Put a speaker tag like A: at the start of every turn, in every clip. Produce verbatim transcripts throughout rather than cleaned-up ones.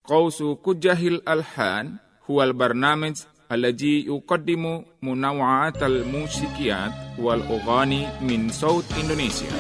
A: قوس كجه الألحان هو البرنامج الذي يقدم منوعات الموسيقيات والأغاني من صوت إندونيسيا.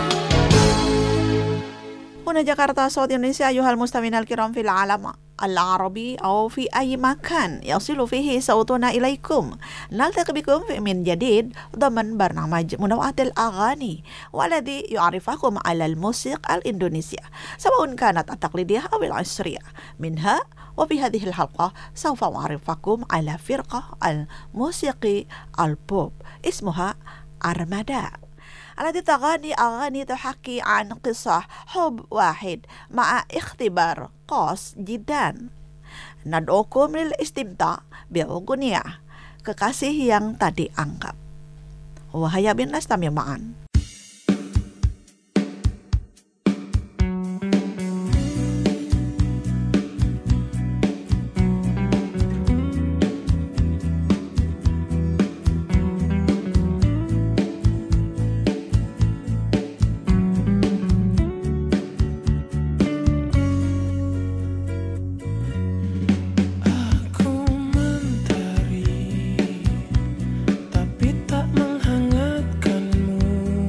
B: هنا جاكرتا صوت إندونيسيا أيها المستمعين الكرام في العالم العربي أو في أي مكان يصل فيه صوتنا إليكم. نلتقي بكم من جديد ضمن برنامج منوعات الأغاني والذي يعرفكم على الموسيقى الإندونيسية سواء كانت التقليدية أو العصرية منها. وفي هذه الحلقة سوف أعرفكم على فرقة الموسيقي البوب اسمها أرمادا التي تغني أغاني تحكي عن قصة حب واحد مع اختبار قاس جدا. Nad'ukum lil-istimta' bi'ughniya, kekasih yang tak dianggap. Wahaya bin nastami ma'an.
C: Tapi tak menghangatkanmu.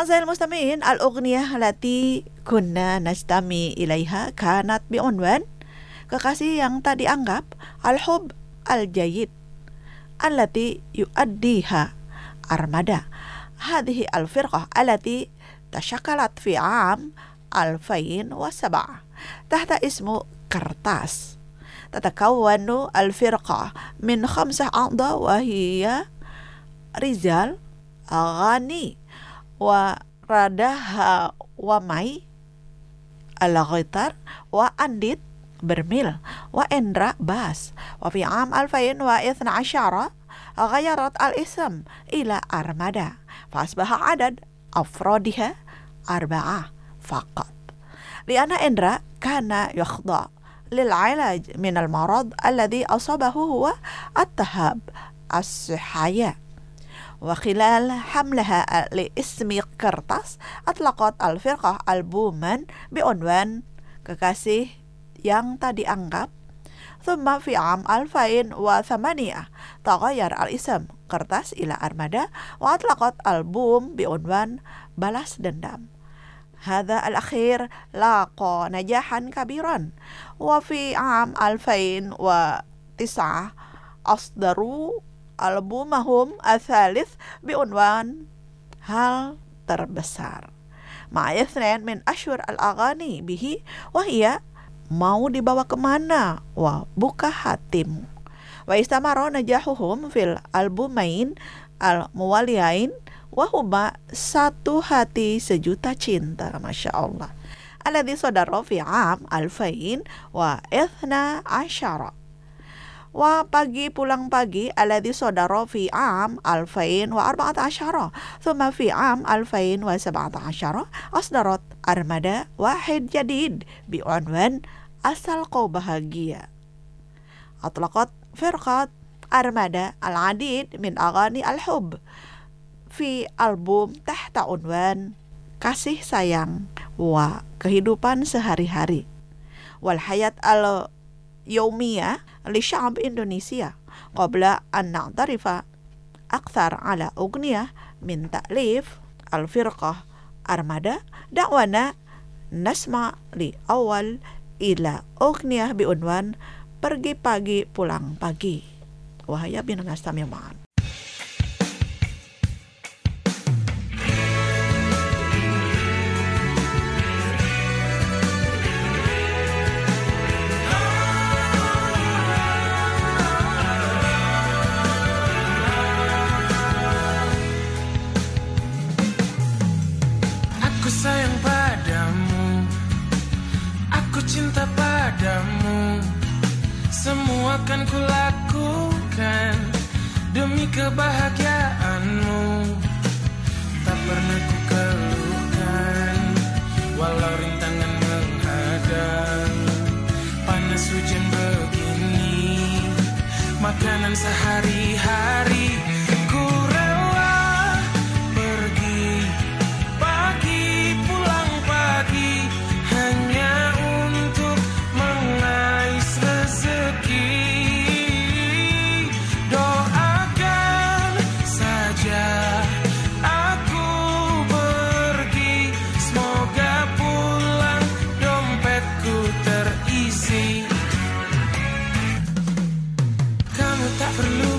B: أعزائي المستمعين الأغنية التي كنا نستمع إليها كانت بعنوان kekasih yang tak dianggap al-hub al-jayid التي يؤديها أرمادة هذه الفرقة التي تشكلت في عام ألفين وسبعة تحت اسم كرتاس. تتكون الفرقة من خمسة أعضاء وهي رجال غني وردها ومي الغيتار وأنديت برميل وإندرا باس. وفي عام ألفين واثني عشر غيرت الاسم إلى أرمادة فأصبح عدد أفرادها أربعة فقط لأن إندرا كان يخضع للعلاج من المرض الذي أصابه هو التهاب الصحية. وخلال حملها لاسم كرتاس أطلقت الفرقة ألبوما بعنوان kekasih yang tak dianggap. ثم في عام ألفين وثمانية تغير الاسم كرتاس إلى أرمادة وأطلقت ألبوم بعنوان balas dendam. هذا الأخير لاقى نجاحا كبيرا. وفي عام ألفين وتسعة أصدروا ألبومهم الثالث بعنوان هل terbesar مع اثنين من أشهر الأغاني به وهي mau dibawa kemana وبكى hatimu. واستمر نجاحهم في الألبومين المواليين وهما satu hati sejuta cinta Masya Allah الذي صدر في عام ألفين واثني عشر. وباقي pulang pagi الذي صدر في عام ألفين وأربعة عشر. ثم في عام ألفين وسبعة عشر أصدرت أرمادة واحد جديد بعنوان أصل kau bahagia. أطلقت فرقة أرمادة العديد من أغاني الحب في ألبوم تحت عنوان kasih sayang wa kehidupan sehari-hari wal hayat al يومية لشعب إندونيسيا قبل أن نعترف أكثر على أغنية من تأليف الفرقة أرمادة. دعونا نسمع لأول إلى أغنية بعنوان pergi pagi pulang pagi. وهيا بنا نستمع معا.
C: Sayang padamu, aku cinta padamu, semua kan kulakukan demi kebahagiaanmu. Tak pernah ku keluhkan, walau rintangan menghadang, panas hujan begini, makanan sehari-hari. Ku rela pergi pagi pulang pagi hanya untuk mengais rezeki. Doakan saja aku pergi, semoga pulang dompetku terisi. Kamu tak perlu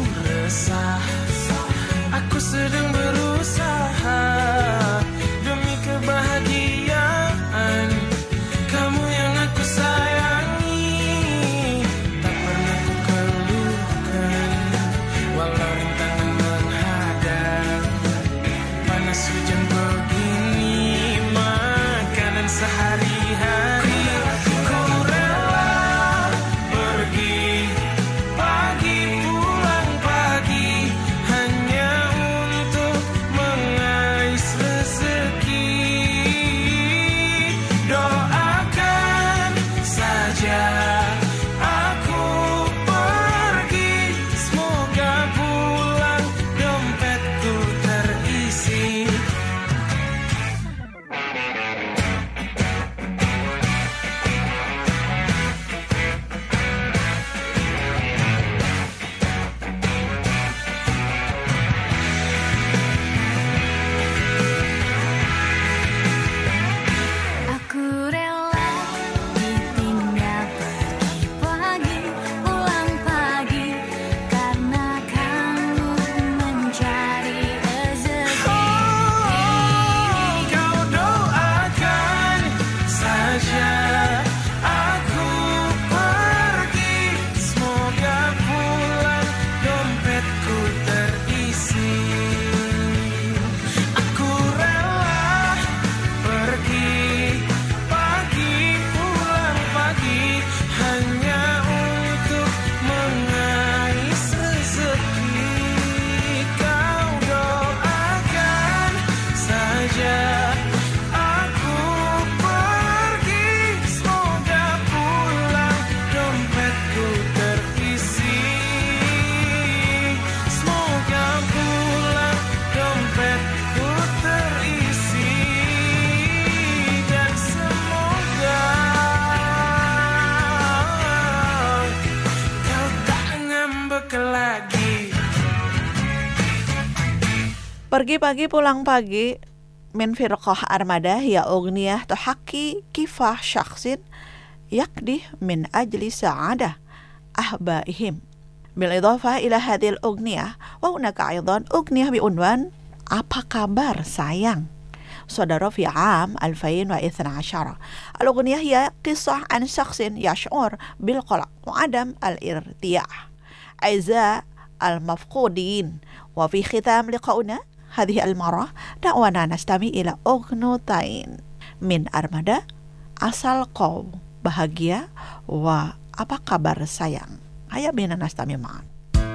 B: Pergi pagi pulang pagi min firqah armada hiya ugniyah tuhaki kifah syakhsin yakdi min ajli sa'adah ahbaihim. Bilidhafah ila hadhil ugniyah wa hunaka aidan ugniyah biunwan apa kabar sayang. Saudara fi am ألفين واثني عشر. الأغنية هي قصة عن شخص يشعر بالقلق وعدم الارتياح أعزاء المفقودين. وفي ختام لقائنا هذه المرة دعونا نستمع إلى أغنيتين من أرمada asal kau bahagia wa apa kabar sayang. Hayya bina nastami ma'an.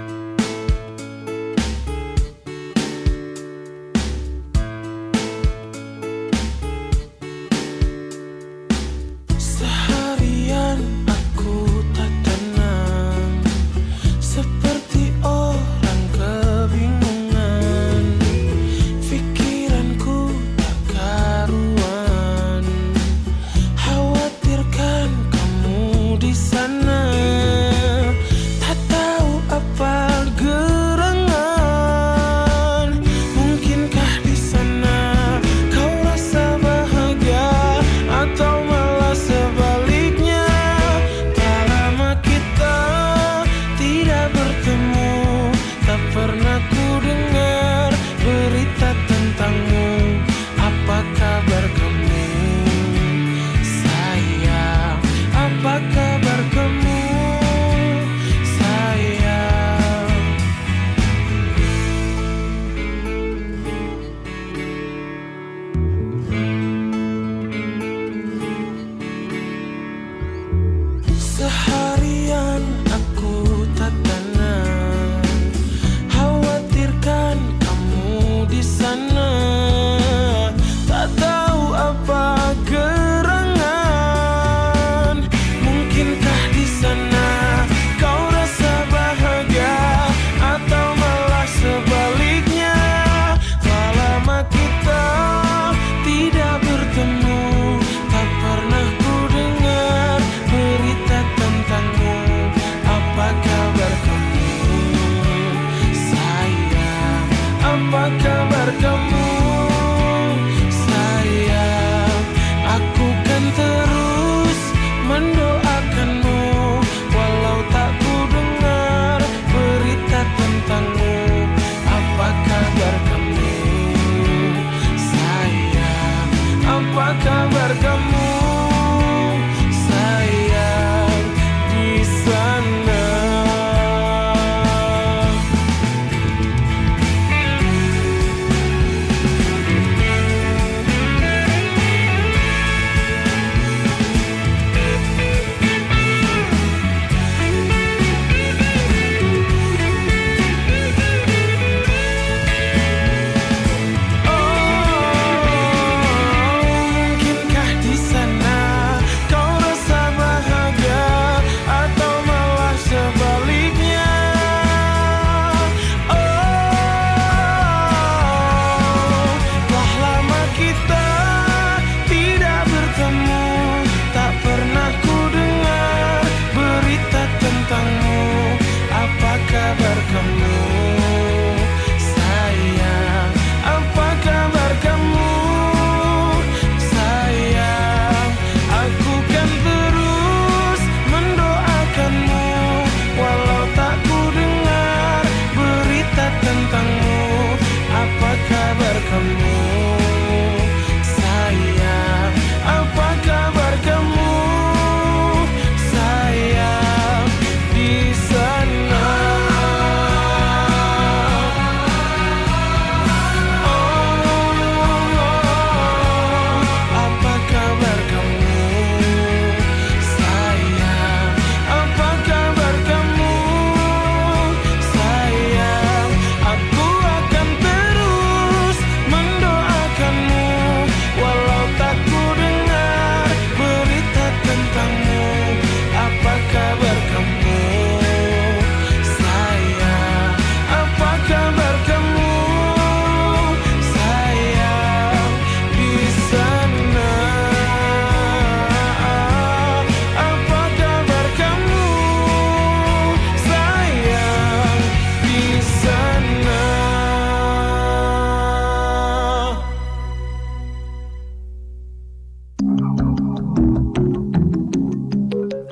C: Seharian aku tak tenang, seperti orang kebingungan. Pikiranku tak karuan, khawatirkan kamu di sana. Tak tahu apa gerangan, mungkinkah di sana kau rasa bahagia atau malah sebaliknya. Tak lama kita tidak bertemu, tak pernah ku dengar berita tentangmu. Apa kabar kamu sayang, apa kabar kamu?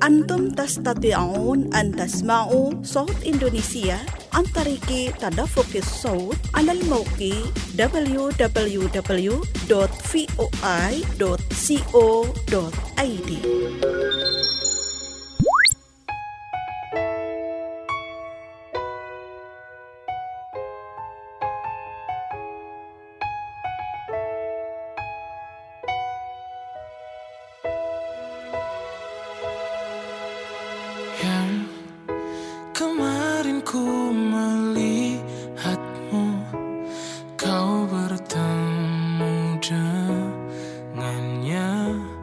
B: Antum tastati'un an tasma'u Saut Indonesia an tariki tadaffuqis saut alal mauqi w w w dot voi dot co dot i d.
C: Yang kemarin ku melihatmu, kau bertemu dengannya.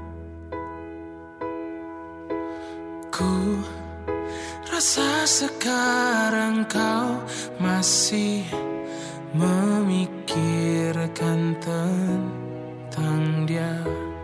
C: Ku rasa sekarang kau masih memikirkan tentang dia.